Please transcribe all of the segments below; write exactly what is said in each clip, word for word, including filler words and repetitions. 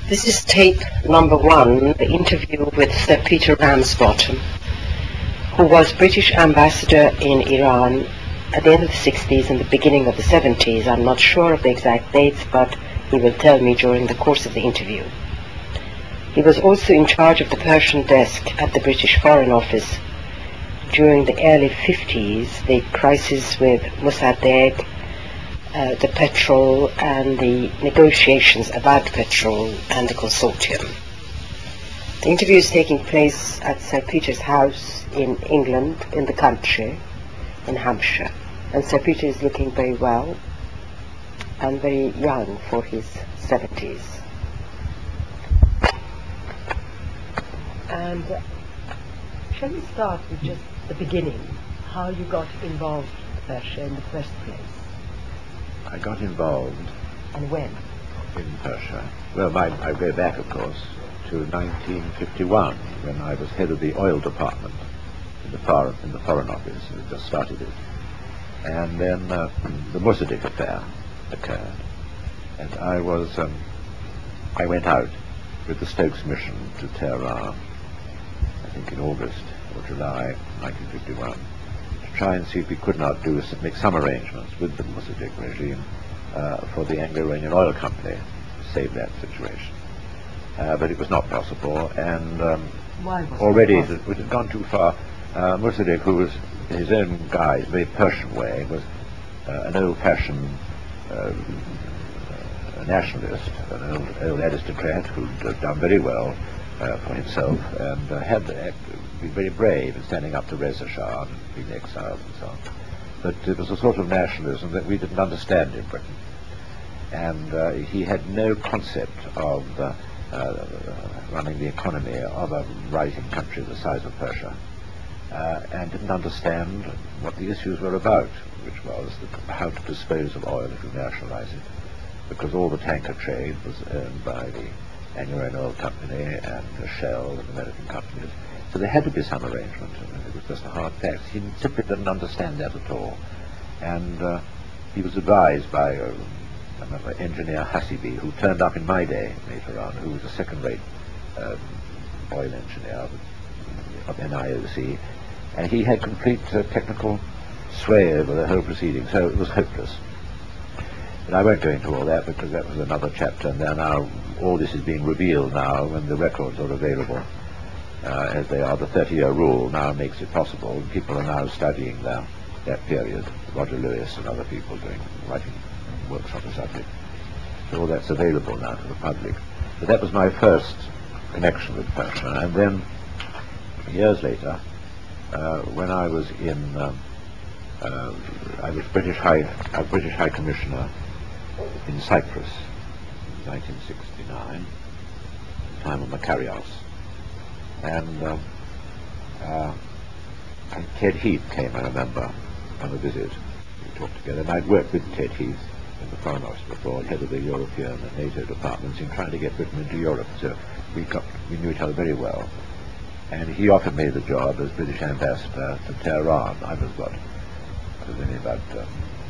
This is tape number one, the interview with Sir Peter Ramsbottom, who was British ambassador in Iran at the end of the sixties and the beginning of the seventies. I'm not sure of the exact dates, but he will tell me during the course of the interview. He was also in charge of the Persian desk at the British Foreign Office during the early fifties, the crisis with Mossadegh, uh, the petrol, and the negotiations about petrol and the consortium. The interview is taking place at Sir Peter's house in England, in the country, in Hampshire. And Sir Peter is looking very well and very young for his seventies. And uh, shall we start with just the beginning, how you got involved with Persia in the first place? I got involved. And when? In Persia. Well, I, I go back, of course, to nineteen fifty-one, when I was head of the oil department in the foreign, in the Foreign Office. We just started it. And then uh, the Mossadegh affair occurred. And I was, um, I went out with the Stokes mission to Tehran, I think in August or July nineteen fifty-one, to try and see if we could not do make some arrangements with the Mossadegh regime uh, for the Anglo-Iranian Oil Company to save that situation. Uh, but it was not possible, and um, Why was already it, it, it had gone too far. Uh, Mossadegh, who was in his own guise, very Persian way, was uh, an old-fashioned uh, uh, nationalist, an old, old aristocrat who'd uh, done very well uh, for himself, and uh, had uh, been very brave in standing up to Reza Shah and being exiled and so on. But it was a sort of nationalism that we didn't understand in Britain. And uh, he had no concept of uh, uh, running the economy of a rising country the size of Persia, uh, and didn't understand what the issues were about, which was the, how to dispose of oil if you nationalize it, because all the tanker trade was owned by the Anglo-Iranian Oil Company and the Shell and American companies. So there had to be some arrangement, and it was just a hard fact. He simply didn't understand that at all. And uh, he was advised by uh, I remember engineer Hasibi, who turned up in my day later on, who was a second-rate um, oil engineer of, of N I O C, and he had complete uh, technical sway over the whole proceeding, so it was hopeless. But I won't go into all that, because that was another chapter, and now all this is being revealed now when the records are available. Uh, as they are, the thirty-year rule now makes it possible. People are now studying that, that period. Roger Lewis and other people doing writing works on the subject. So all that's available now to the public. But that was my first connection with Persia. And then, years later, uh, when I was in, um, uh, I was British High, uh, British High Commissioner in Cyprus in nineteen sixty-nine, time of Makarios. And uh, uh, and Ted Heath came, I remember, on a visit. We talked together, and I'd worked with Ted Heath in the Foreign Office before, head of the European and NATO departments, in trying to get Britain into Europe. So we got, we knew each other very well. And he offered me the job as British ambassador to Tehran. I was what? I was only about um,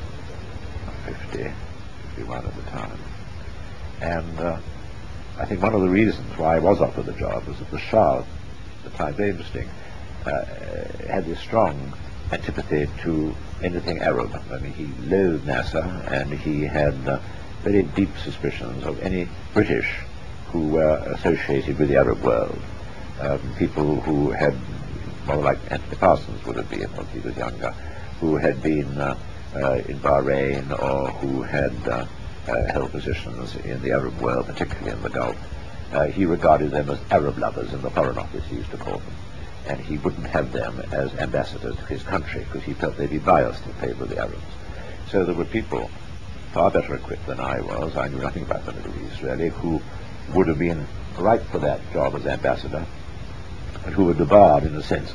fifty, fifty-one at the time. And uh, I think one of the reasons why I was offered the job was that the Shah, the time, very interesting, uh, had this strong antipathy to anything Arab. I mean, he loathed Nasser, and he had uh, very deep suspicions of any British who were associated with the Arab world. Um, people who had, well, like Anthony Parsons would have been when he was younger, who had been uh, uh, in Bahrain, or who had uh, uh, held positions in the Arab world, particularly in the Gulf. Uh, he regarded them as Arab lovers in the Foreign Office, he used to call them. And he wouldn't have them as ambassadors to his country, because he felt they'd be biased in favor of the Arabs. So there were people far better equipped than I was, I knew nothing about the Middle East really, who would have been right for that job as ambassador, and who were debarred, in a sense,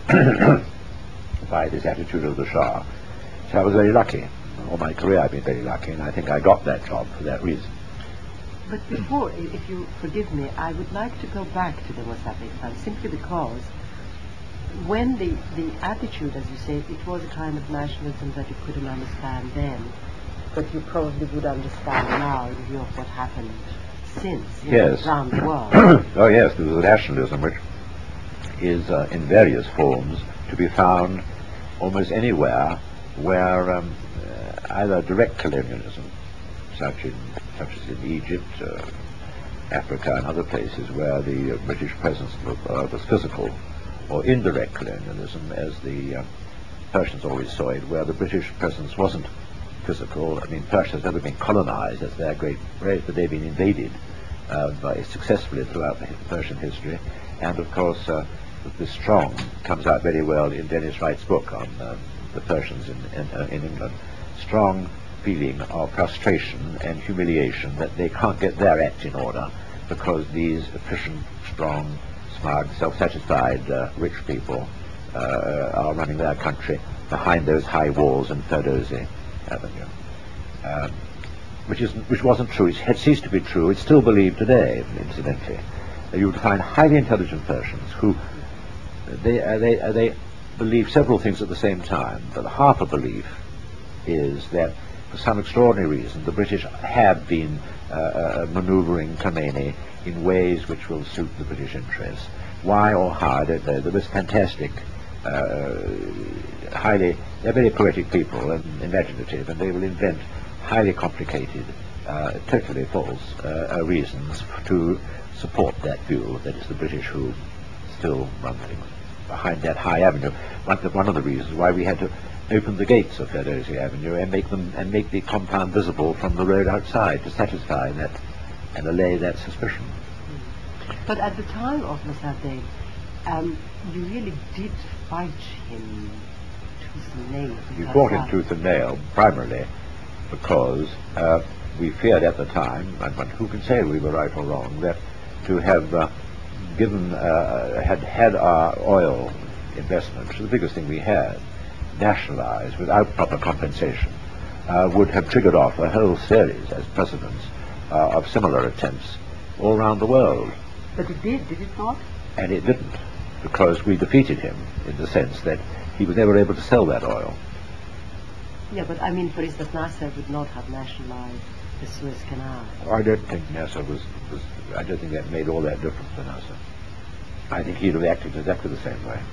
by this attitude of the Shah. So I was very lucky. All my career I've been very lucky, and I think I got that job for that reason. But before, if you forgive me, I would like to go back to the Mossadegh time, simply because when the, the attitude, as you say, it was a kind of nationalism that you couldn't understand then, but you probably would understand now in view of what happened since, you yes. know, around the world. Oh yes, there was a nationalism which is uh, in various forms to be found almost anywhere where um, uh, either direct colonialism, such in such as in Egypt, uh, Africa, and other places where the uh, British presence was, uh, was physical, or indirect colonialism, as the uh, Persians always saw it, where the British presence wasn't physical. I mean, Persia has never been colonized, that's their great race, but they've been invaded uh, by successfully throughout the Persian history. And of course, uh, the strong comes out very well in Dennis Wright's book on uh, the Persians in, in, uh, in England. Strong feeling of frustration and humiliation that they can't get their act in order because these efficient, strong, smug, self-satisfied, uh, rich people uh, are running their country behind those high walls in Ferdowsi Avenue. Um, which, isn't, which wasn't true. It had ceased to be true. It's still believed today, incidentally. Uh, you would find highly intelligent Persians who they, uh, they, uh, they believe several things at the same time, but half a belief is that for some extraordinary reason the British have been uh, uh, manoeuvring Khomeini in ways which will suit the British interests. Why or how, I don't know. There was fantastic, uh, highly, they're very poetic people and imaginative, and they will invent highly complicated, uh, totally false uh, uh, reasons to support that view, that it's the British who still run things behind that high avenue. One, one of the reasons why we had to open the gates of Ferdowsi Avenue and make them and make the compound visible from the road outside to satisfy that and allay that suspicion. But at the time of Mossadegh, um, you really did fight him tooth and nail. You fought him tooth and nail primarily because uh, we feared at the time, and who can say we were right or wrong, that to have uh, given uh, had had our oil investment, which is the biggest thing we had, nationalized without proper compensation, uh, would have triggered off a whole series as precedents uh, of similar attempts all around the world. But it did, did it not? And it didn't, because we defeated him in the sense that he was never able to sell that oil. Yeah, but I mean, for instance, Nasser would not have nationalized the Suez Canal. I don't think Nasser was, was I don't think that made all that difference to Nasser. I think he'd have acted exactly the same way.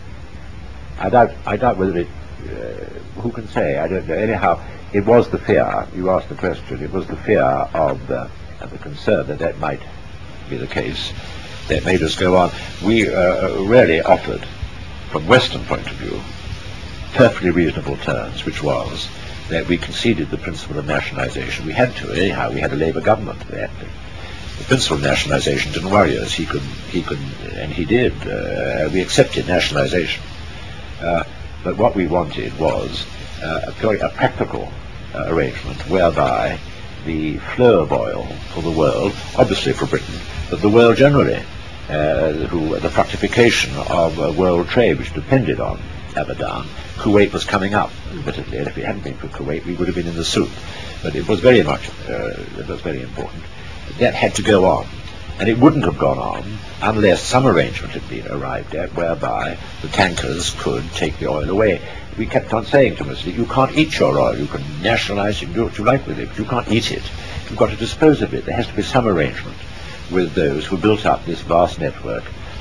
I doubt, I doubt whether it, uh, who can say, I don't know. Anyhow, it was the fear, you asked the question, it was the fear of the, and the concern that that might be the case that made us go on. We uh, really offered, from Western point of view, perfectly reasonable terms, which was that we conceded the principle of nationalization. We had to, anyhow, we had a Labour government that the principle of nationalization didn't worry us. He could, he could, and he did. Uh, we accepted nationalization. Uh, but what we wanted was uh, a, very, a practical uh, arrangement whereby the flow of oil for the world, obviously for Britain, but the world generally, uh, who, the fructification of uh, world trade, which depended on Abadan. Kuwait was coming up, admittedly, and if it hadn't been for Kuwait, we would have been in the soup. But it was very much, uh, it was very important. That had to go on. And it wouldn't have gone on unless some arrangement had been arrived at whereby the tankers could take the oil away. We kept on saying to them, you can't eat your oil, you can nationalize it and do what you like with it, but you can't eat it. You've got to dispose of it. There has to be some arrangement with those who built up this vast network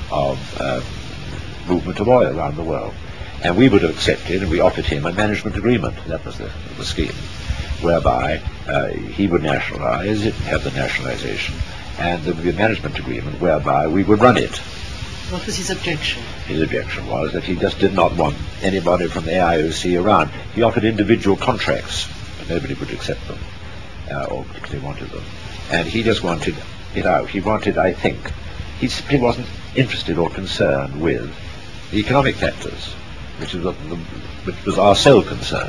of uh, movement of oil around the world. And we would have accepted, and we offered him a management agreement. That was the, the scheme, whereby uh, he would nationalize, it have the nationalization, and there would be a management agreement whereby we would run it. What was his objection? His objection was that he just did not want anybody from the A I O C around. He offered individual contracts, but nobody would accept them, uh, or particularly wanted them. And he just wanted it out. He wanted, I think, he simply wasn't interested or concerned with the economic factors, which was, the, which was our sole concern.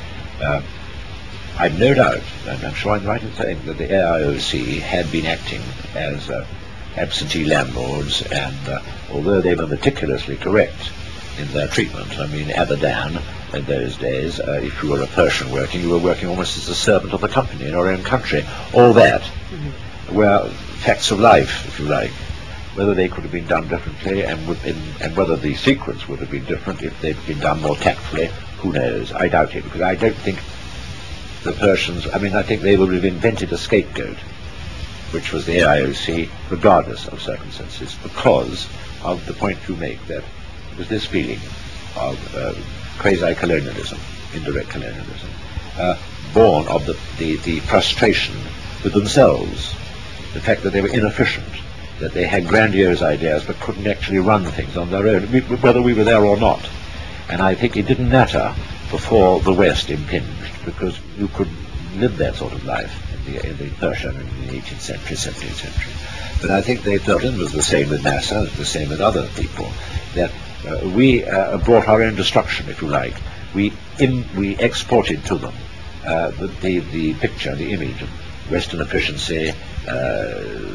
Uh, I've no doubt, and I'm sure I'm right in saying, that the A I O C had been acting as uh, absentee landlords, and uh, although they were meticulously correct in their treatment, I mean, Abadan in those days, uh, if you were a Persian working, you were working almost as a servant of the company in your own country. All that mm-hmm. were facts of life, if you like. Whether they could have been done differently, and, would, in, and whether the sequence would have been different if they'd been done more tactfully, who knows? I doubt it, because I don't think the Persians, I mean, I think they would have invented a scapegoat which was the A I O C, regardless of circumstances, because of the point you make, that it was this feeling of uh, quasi-colonialism, indirect colonialism, uh, born of the, the, the frustration with themselves, the fact that they were inefficient, that they had grandiose ideas but couldn't actually run things on their own, whether we were there or not. And I think it didn't matter before the West impinged, because you could live that sort of life in the, in the Persian and in the eighteenth century, seventeenth century. But I think they felt, and it was the same with NASA, it was the same with other people, that uh, we uh, brought our own destruction, if you like. We, im we exported to them uh, the, the, the picture, the image of Western efficiency, uh,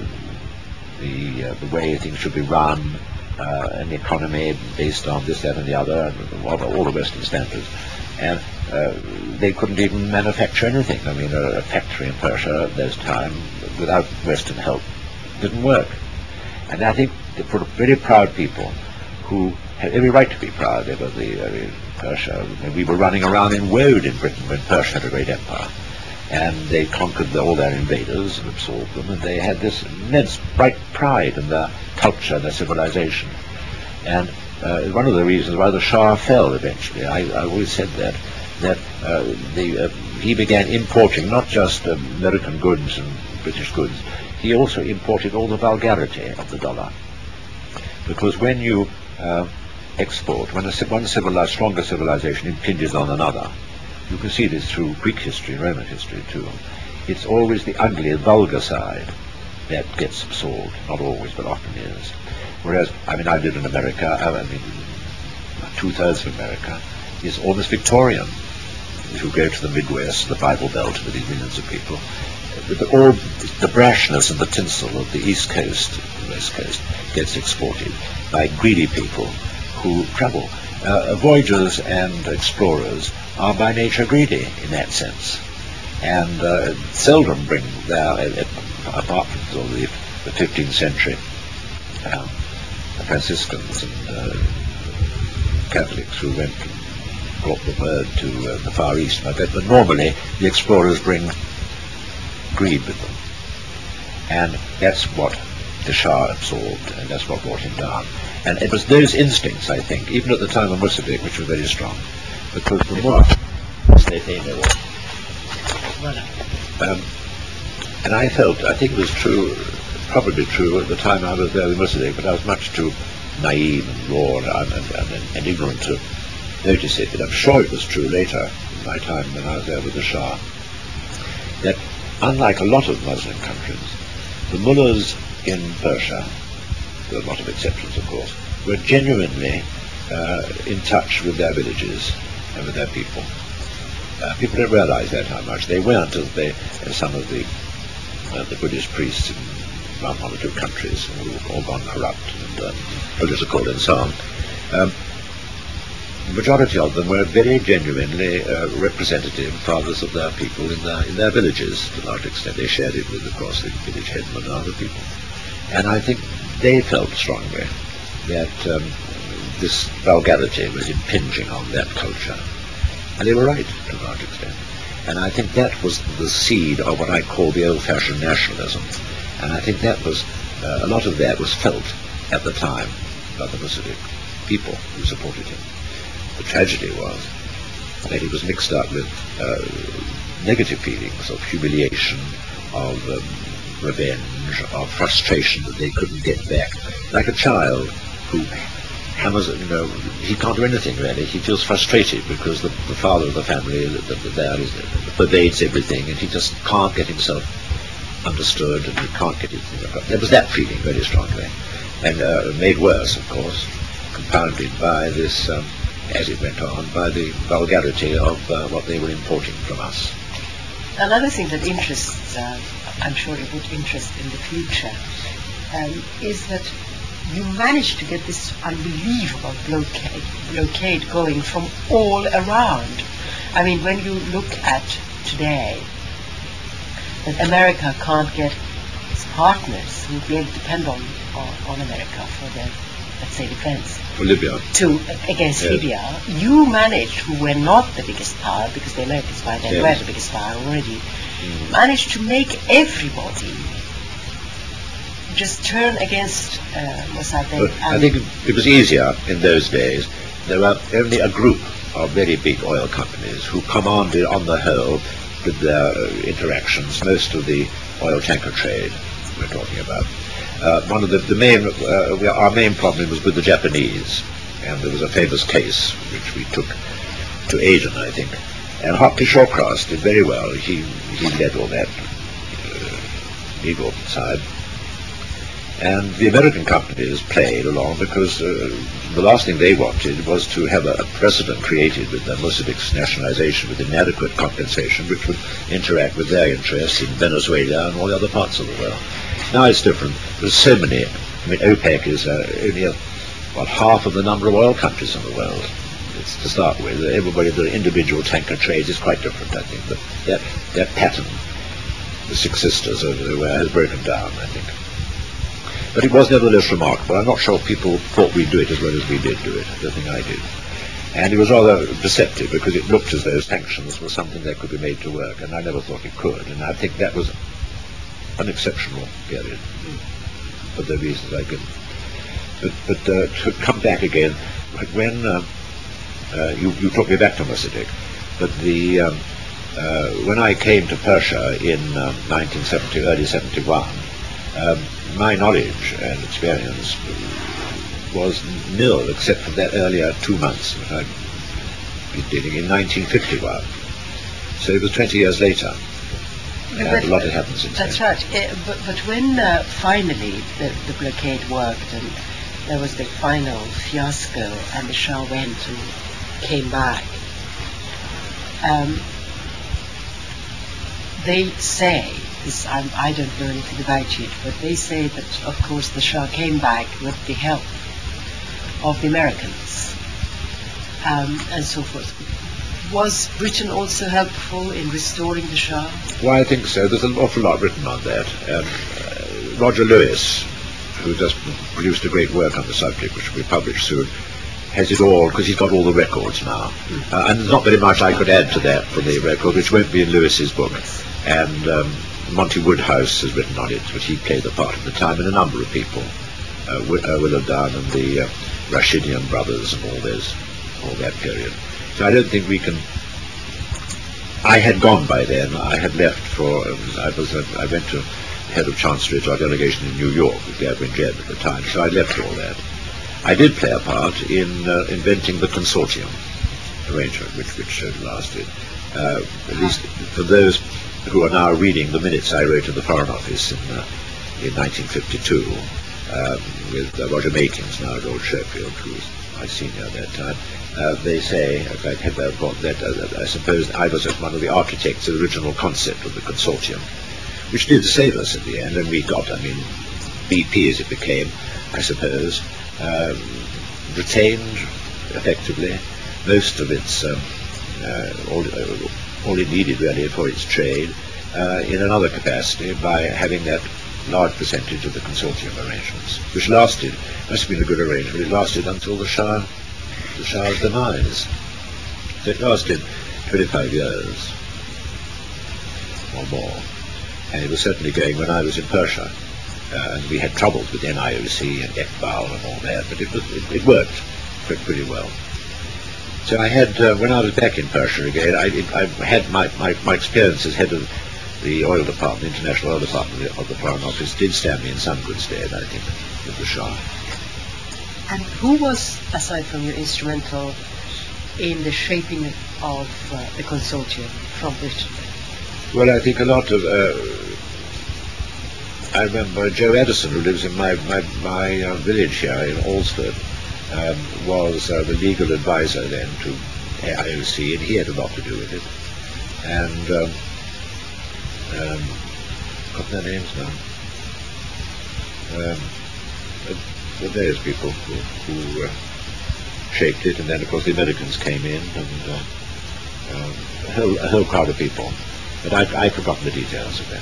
the, uh, the way things should be run, uh, an economy based on this, that and the other, and all the, all the Western standards. And uh, they couldn't even manufacture anything. I mean, a, a factory in Persia at this time, without Western help, didn't work. And I think they were very proud people who had every right to be proud. They were the, uh, Persia. We were running around in woad in Britain when Persia had a great empire. And they conquered the, all their invaders and absorbed them, and they had this immense bright pride in their culture, their civilization. And uh, one of the reasons why the Shah fell eventually, I, I always said that, that uh, the, uh, he began importing not just uh, American goods and British goods, he also imported all the vulgarity of the dollar. Because when you uh, export, when a, one civilized, stronger civilization impinges on another, you can see this through Greek history and Roman history too. It's always the ugly, vulgar side that gets absorbed. Not always, but often is. Whereas, I mean, I lived in America. I mean, two-thirds of America is almost Victorian. If you go to the Midwest, the Bible Belt, with these millions of people, the, all the brashness and the tinsel of the East Coast, the West Coast, gets exported by greedy people who travel. Uh, voyagers and explorers are by nature greedy in that sense, and uh, seldom bring their, uh, apart from all the, the fifteenth century um, Franciscans and uh, Catholics who went and brought the word to uh, the Far East, but, but normally the explorers bring greed with them, and that's what the Shah absorbed, and that's what brought him down. And it was those instincts, I think, even at the time of Mossadegh, which were very strong, because the more they, they know um, and I felt, I think it was true, probably true at the time I was there with Mossadegh, but I was much too naive and raw and, and, and, and ignorant to notice it, but I'm sure it was true later, in my time when I was there with the Shah, that unlike a lot of Muslim countries, the mullahs in Persia, there are a lot of exceptions of course, were genuinely uh, in touch with their villages and with their people. Uh, people don't realize that how much. They weren't, as they, as some of the uh, the Buddhist priests in one or two countries who have all gone corrupt and um, political and so on. Um, the majority of them were very genuinely uh, representative fathers of their people in their, in their villages. To a large extent they shared it with, of course, the village headmen and other people. And I think they felt strongly that um, this vulgarity was impinging on that culture. And they were right, to a large extent. And I think that was the seed of what I call the old-fashioned nationalism. And I think that was, uh, a lot of that was felt at the time by the Mossadegh people who supported him. The tragedy was that he was mixed up with uh, negative feelings of humiliation, of um, revenge, of frustration that they couldn't get back. Like a child who hammers, you know, he can't do anything really. He feels frustrated because the, the father of the family that, that, that there is, pervades everything, and he just can't get himself understood, and he can't get anything across. There was that feeling very strongly, and uh, made worse, of course, compounded by this, um, as it went on, by the vulgarity of uh, what they were importing from us. Another thing that interests, uh, I'm sure it would interest in the future, um, is that you managed to get this unbelievable blockade, blockade going from all around. I mean, when you look at today, that America can't get its partners who really depend on, on, on America for their, let's say, defense. For Libya. To, against yes. Libya. You managed, who were not the biggest power, because the Americans by then yes. were the biggest power already, mm. managed to make everybody just turn against uh, Mossadegh? Well, I think it was easier in those days. There were only a group of very big oil companies who commanded, on the whole, with their uh, interactions, most of the oil tanker trade we're talking about. Uh, one of the, the main, uh, we, our main problem was with the Japanese, and there was a famous case which we took to Aden, I think. And Hockley Shawcross did very well. He he led all that uh, legal side. And the American companies played along because uh, the last thing they wanted was to have a, a precedent created with the Mossadegh's nationalization with inadequate compensation, which would interact with their interests in Venezuela and all the other parts of the world. Now it's different. There's so many. I mean, OPEC is uh, only a, well, half of the number of oil countries in the world. It's to start with. Everybody, the individual tanker trades is quite different, I think. But that, that pattern, the Six Sisters over there, has broken down, I think. But it was nevertheless remarkable. I'm not sure people thought we'd do it as well as we did do it. I don't think I did. And it was rather deceptive because it looked as though sanctions were something that could be made to work, and I never thought it could. And I think that was an exceptional period for the reasons I give. But, but uh, to come back again, when uh, uh, you, you took me back to Mossadegh, but the um, uh, when I came to Persia in um, nineteen seventy, early seventy-one, um, my knowledge and experience was nil except for that earlier two months that I'd been dealing in nineteen fifty-one. So it was twenty years later. And but, a lot had happened since That's then. right. Uh, but, but when uh, finally the, the blockade worked and there was the final fiasco and the Shah went and came back, um, they say, this, I, I don't know anything about it, but they say that, of course, the Shah came back with the help of the Americans um, and so forth. Was Britain also helpful in restoring the Shah? Well, I think so. There's an awful lot written on that. Um, uh, Roger Lewis, who just produced a great work on the subject, which will be published soon, has it all, because he's got all the records now. Mm. Uh, and there's not very much I could add to that from the record, which won't be in Lewis's book. And um, Monty Woodhouse has written on it, but he played the part at the time, and a number of people, uh, Wi- uh, Willard Dunn and the uh, Rashidian brothers and all those, all that period. So I don't think we can. I had gone by then. I had left for. Um, I was. Uh, I went to head of chancellery to our delegation in New York with Gavin Jebb at the time. So I left all that. I did play a part in uh, inventing the consortium arrangement, which which uh, lasted. Uh, at least for those who are now reading the minutes I wrote in the Foreign Office in uh, in nineteen fifty-two um, with uh, Roger Makins, now Lord Sherfield, who was my senior at that time. Uh, they say, if I had that, that, uh, that I suppose I was one of the architects of the original concept of the consortium, which did save us in the end, and we got, I mean, B P as it became, I suppose, um, retained effectively most of its, um, uh, all, uh, all it needed really for its trade, uh, in another capacity by having that large percentage of the consortium arrangements, which lasted, must have been a good arrangement, it lasted until the Shah the Shah's demise. So it lasted twenty-five years or more, and it was certainly going when I was in Persia, uh, and we had troubles with N I O C and Iqbal and all that, but it, was, it, it worked pretty well. So I had, uh, when I was back in Persia again, I, it, I had my, my, my experience as head of the oil department, the international oil department of the Foreign Office, did stand me in some good stead, I think, with the Shah. And who was, aside from you, instrumental in the shaping of uh, the consortium from Britain? Well, I think a lot of. Uh, I remember Joe Edison, who lives in my my, my uh, village here in Alresford, um, was uh, the legal advisor then to I O C, and he had a lot to do with it. And um, um, got their names now. Um, There were various people who, who uh, shaped it, and then of course the Americans came in, and uh, um, a, whole, a whole crowd of people. But I've, I've forgotten the details of that.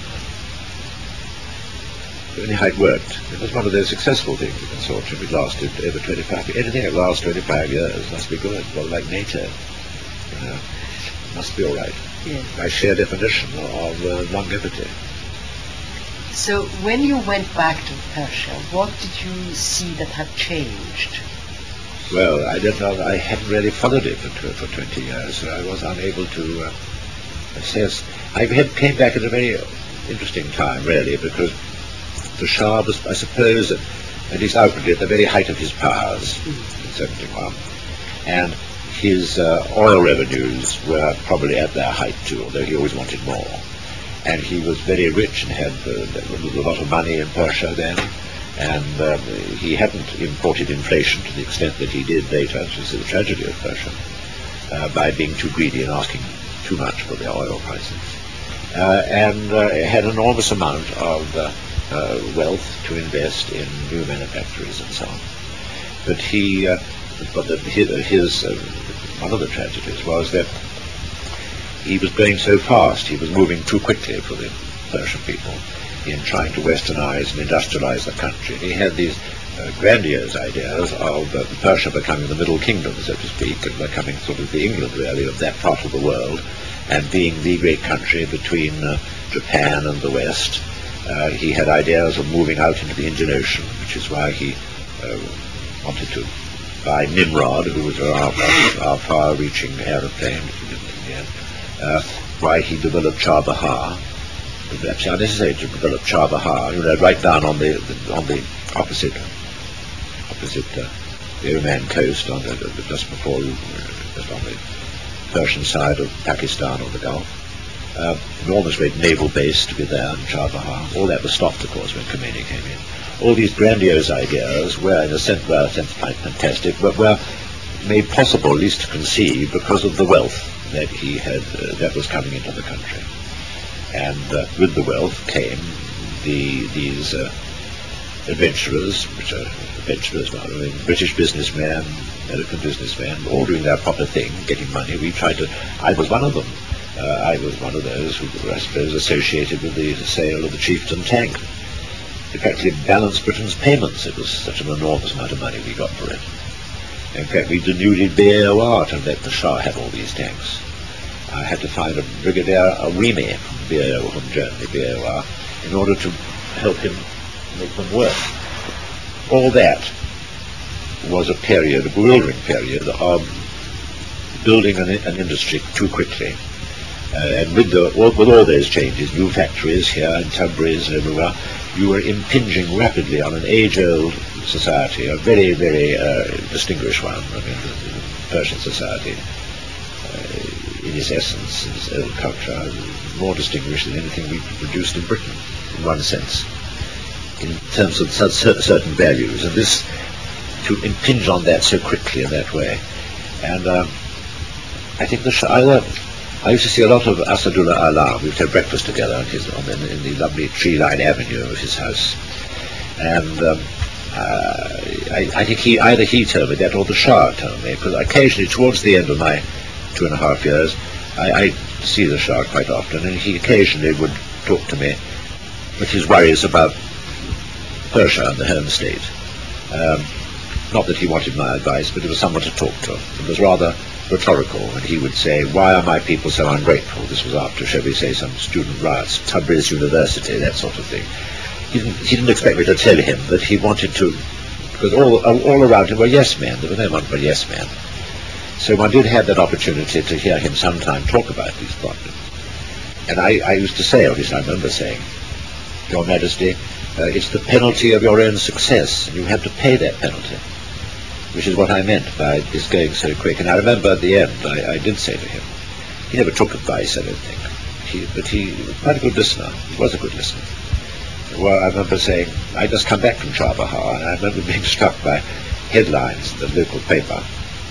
But anyhow, it worked. It was one of those successful things, the consortium. It lasted over twenty-five years. Anything that lasts twenty-five years must be good. Well, like NATO, you know, must be all right. Yeah. By sheer definition of uh, longevity. So when you went back to Persia, what did you see that had changed? Well, I don't know. I hadn't really followed it for, tw for twenty years, so I was unable to uh, assess. I had, came back at a very interesting time, really, because the Shah was, I suppose, at, at least outwardly, at the very height of his powers mm. in seventy-one, and his uh, oil revenues were probably at their height too, although he always wanted more. And he was very rich and had uh, a lot of money in Persia then, and um, he hadn't imported inflation to the extent that he did later, which is the tragedy of Persia, uh, by being too greedy and asking too much for their oil prices. Uh, and uh, had an enormous amount of uh, uh, wealth to invest in new manufactories and so on. But he, uh, but the, his, his uh, one of the tragedies was that he was going so fast, he was moving too quickly for the Persian people in trying to westernize and industrialize the country. He had these uh, grandiose ideas of uh, Persia becoming the middle kingdom, so to speak, and becoming sort of the England, really, of that part of the world, and being the great country between uh, Japan and the West. Uh, he had ideas of moving out into the Indian Ocean, which is why he uh, wanted to buy Nimrod, who was our, our far-reaching aeroplane, if you didn't in the end. Uh, why he developed Chabahar. It was actually unnecessary to develop Chabahar, you know, right down on the, the on the opposite opposite uh, the Oman coast, on the, the, just before, uh, just on the Persian side of Pakistan or the Gulf. Uh, enormous great naval base to be there in Chabahar. All that was stopped, of course, when Khomeini came in. All these grandiose ideas were, in a sense, were, in a sense fantastic, but were made possible, at least to conceive, because of the wealth that he had, uh, that was coming into the country. And uh, with the wealth came the these uh, adventurers, which are adventurers, well, I mean, British businessmen, American businessmen, all doing their proper thing, getting money. We tried to, I was one of them. Uh, I was one of those who were, I suppose, associated with the sale of the Chieftain tank. It actually balanced Britain's payments. It was such an enormous amount of money we got for it. In fact, we denuded B A O R to let the Shah have all these tanks. I had to find a Brigadier Awimi from B A O, from Germany, B A O R, in order to help him make them work. All that was a period, a bewildering period, of building an, an industry too quickly. Uh, and with, the, with all those changes, new factories here in Tabriz and everywhere, you were impinging rapidly on an age-old society, a very, very uh, distinguished one. I mean, the, the Persian society, uh, in its essence, in its old culture, more distinguished than anything we produced in Britain, in one sense, in terms of certain values. And this, to impinge on that so quickly in that way. And um, I think the Shah, I used to see a lot of Asadullah Alam. We used to have breakfast together on his, on the, in the lovely tree-lined avenue of his house. And um, uh, I, I think he, either he told me that or the Shah told me, because occasionally, towards the end of my two and a half years, I, I see the Shah quite often, and he occasionally would talk to me with his worries about Persia and the home state. Um, not that he wanted my advice, but it was someone to talk to. It was rather rhetorical, and he would say, why are my people so ungrateful? This was after, shall we say, some student riots, Tabriz University, that sort of thing. He didn't, he didn't expect me to tell him that he wanted to, because all, all around him were yes men. There was no one but yes men. So one did have that opportunity to hear him sometime talk about these problems. And I, I used to say, or at least I remember saying, Your Majesty, uh, it's the penalty of your own success, and you have to pay that penalty. Which is what I meant by this going so quick. And I remember at the end, I, I did say to him, he never took advice, I don't think, he, but he was quite a good listener. He was a good listener. Well, I remember saying, I just come back from Chabahar, and I remember being struck by headlines in the local paper.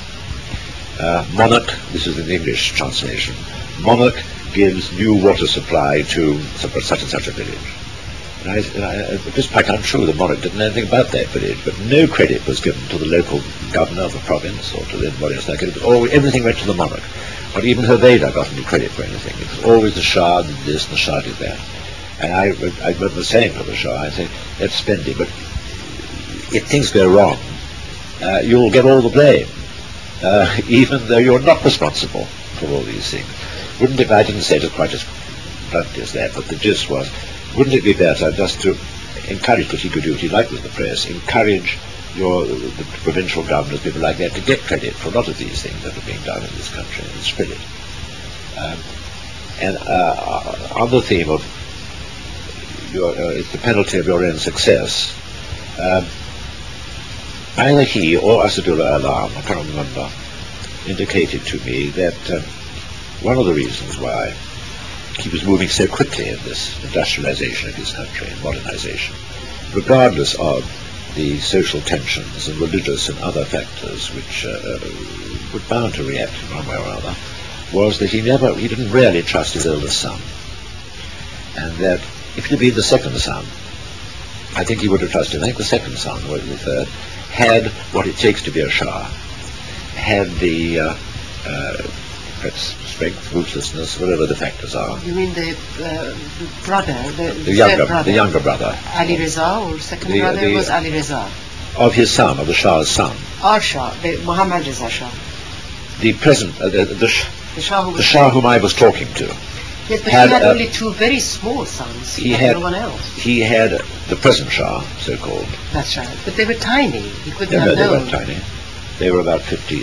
Uh, Monarch, this is an English translation, Monarch gives new water supply to such and such a village. And I, and I, it was quite untrue. The monarch didn't know anything about that village, but no credit was given to the local governor of the province or to anybody else like it. It was all, everything went to the monarch. Not even Hoveyda got any credit for anything. It was always the Shah did this and the Shah did that. And I, I remember saying to the Shah, I said, that's splendid, but if things go wrong, uh, you'll get all the blame, uh, even though you're not responsible for all these things. Wouldn't it, I didn't say it quite as bluntly as that, but the gist was, wouldn't it be better just to encourage, because he could do what he liked with the press, encourage your the provincial governors, people like that, to get credit for a lot of these things that are being done in this country and spread it. Um, and uh, on the theme of your, uh, it's the penalty of your own success, um, either he or Asadullah Alam, I can't remember, indicated to me that uh, one of the reasons why he was moving so quickly in this industrialization of his country and modernization, regardless of the social tensions and religious and other factors which uh, were bound to react in one way or other, was that he never, he didn't really trust his eldest son. And that if it had been the second son, I think he would have trusted. I think the second son, or the third, had what it takes to be a Shah, had the uh, uh, perhaps strength, ruthlessness, whatever the factors are. You mean the uh, brother, the, the younger, brother, the younger brother, Ali Reza, or second the, brother the, was Ali Reza, of his son, of the Shah's son, or Shah, the Muhammad Reza Shah, the present, uh, the, the, the Shah, who the Shah whom I was talking to. Yes, but had, he had uh, only two very small sons. He had no one else. He had uh, the present Shah, so-called. That's right, but they were tiny. He couldn't No, have no, they known. weren't tiny. They were about fifteen.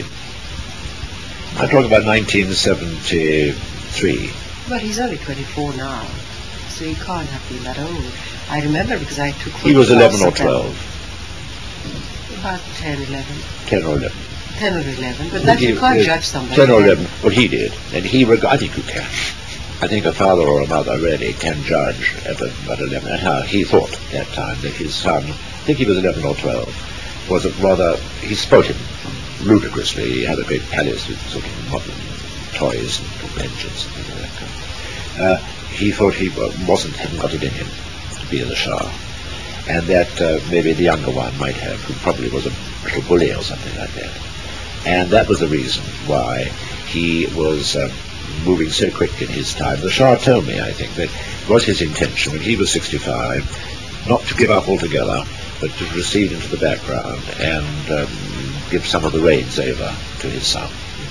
I'm talking about nineteen seventy-three. But he's only twenty-four now, so he can't have been that old. I remember because I took He was eleven or photographs of them. twelve. About ten, eleven. ten or eleven. ten or eleven, but that He- you can't he- judge somebody. ten or eleven. Well, he did. And he, reg- I think you can. I think a father or a mother really can judge at about eleven, and how he thought at that time that his son, I think he was eleven or twelve, was a rather, he spoke him ludicrously. He had a great palace with sort of modern toys and engines and things like that. Uh, he thought he wasn't, hadn't got it in him to be the Shah, and that uh, maybe the younger one might have, who probably was a little bully or something like that. And that was the reason why he was um, moving so quick in his time. The Shah told me, I think, that it was his intention when he was sixty-five not to give up altogether, but to recede into the background and um, give some of the reins over to his son.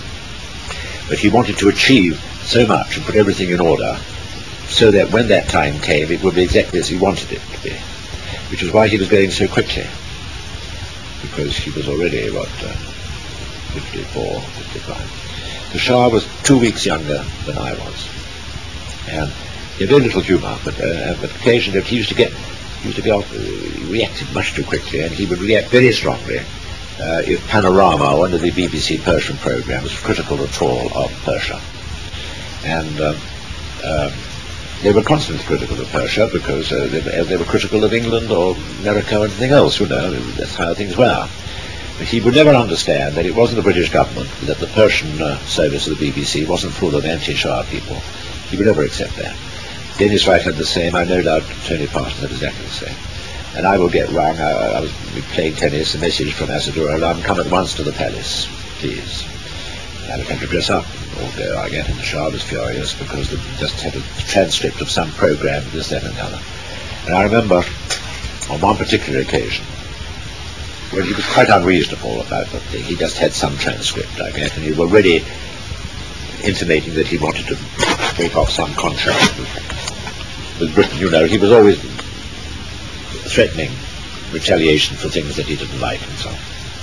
But he wanted to achieve so much and put everything in order so that when that time came it would be exactly as he wanted it to be, which is why he was going so quickly, because he was already, what, uh, fifty-four, fifty-five. The Shah was two weeks younger than I was, and he had very little humour, but, uh, but occasionally he used to get, he used to go, uh, reacted much too quickly, and he would react very strongly uh, if Panorama, one of the B B C Persian programmes, was critical at all of Persia. And um, um, they were constantly critical of Persia because uh, they, they were critical of England or America or anything else, you know, that's how things were. But he would never understand that it wasn't the British government, that the Persian uh, service of the B B C wasn't full of anti-Shah people. He would never accept that. Dennis Wright had the same. I no doubt Tony Parsons had exactly the same. And I will get wrong. I, I was playing tennis, a message from Asadullah Alam, come at once to the palace, please. And I would have to dress up. Or go, I get, and the Shah was furious because they just had a transcript of some program, this, that, and the other. And I remember on one particular occasion, when he was quite unreasonable about the thing, he just had some transcript, I get, and he was already intimating that he wanted to break off some contract with, with Britain, you know. He was always threatening retaliation for things that he didn't like and so on.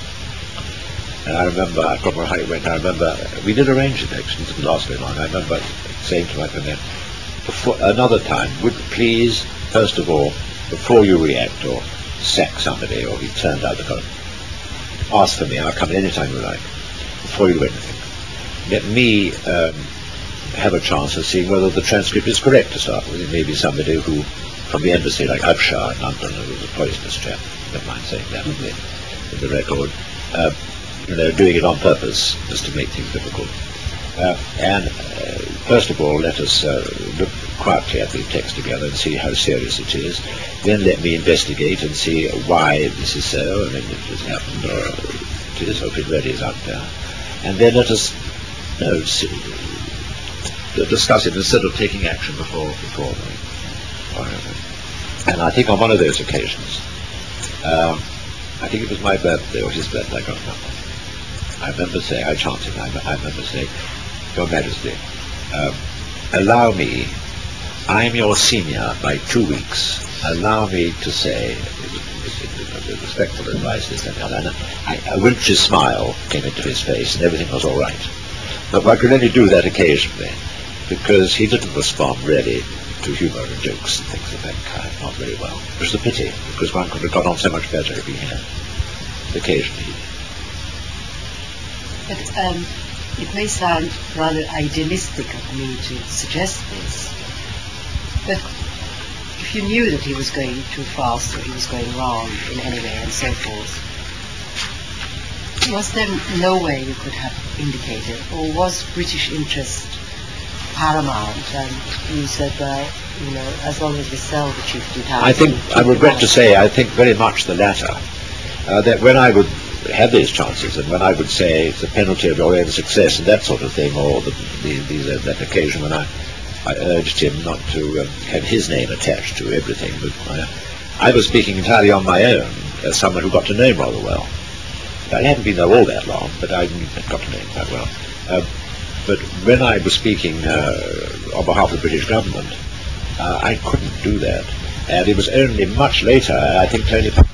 And I remember, I forgot how it went, I remember, we did arrange it actually, it didn't last very long. I remember saying to my friend, before, another time, would please, first of all, before you react or sack somebody or he turned out the column, ask for me, I'll come in any time you like, before you do anything. Let me um, have a chance of seeing whether the transcript is correct to start with. It may be somebody who, from the embassy, like Upshur in London, who was a poisonous chap, don't mind saying that in the, in the record, uh, you know, doing it on purpose, just to make things difficult. Uh, and uh, first of all, let us uh, look quietly at the text together and see how serious it is. Then let me investigate and see why this is so, and if it has happened, or it is, or if it really is out there. And then let us you know, see, discuss it instead of taking action before before the, and I think on one of those occasions, um, I think it was my birthday or his birthday, I can't remember. I remember saying, I chanted, I, I remember saying, Your Majesty, um, allow me I'm your senior by two weeks. Allow me to say, respectful advice is that a wintry smile came into his face and everything was all right. But I could only do that occasionally, because he didn't respond really to humour and jokes and things of that kind, not very well. It was a pity, because one could have got on so much better if he had. Occasionally. But um, it may sound rather idealistic of me to suggest this, but if you knew that he was going too fast or he was going wrong in any way and so forth, was there no way you could have indicated, or was British interest paramount and you said, well, you know, as long as we sell the Chief Lieutenant... I think, I regret to say, I think very much the latter. Uh, that when I would have these chances, and when I would say it's a penalty of your own success and that sort of thing, or the, the, the, that occasion when I, I urged him not to um, have his name attached to everything, but I, I was speaking entirely on my own as someone who got to know him rather well. I hadn't been there all that long, but I got to know him quite well. Uh, but when I was speaking uh, on behalf of the British government, uh, I couldn't do that. And it was only much later, I think Tony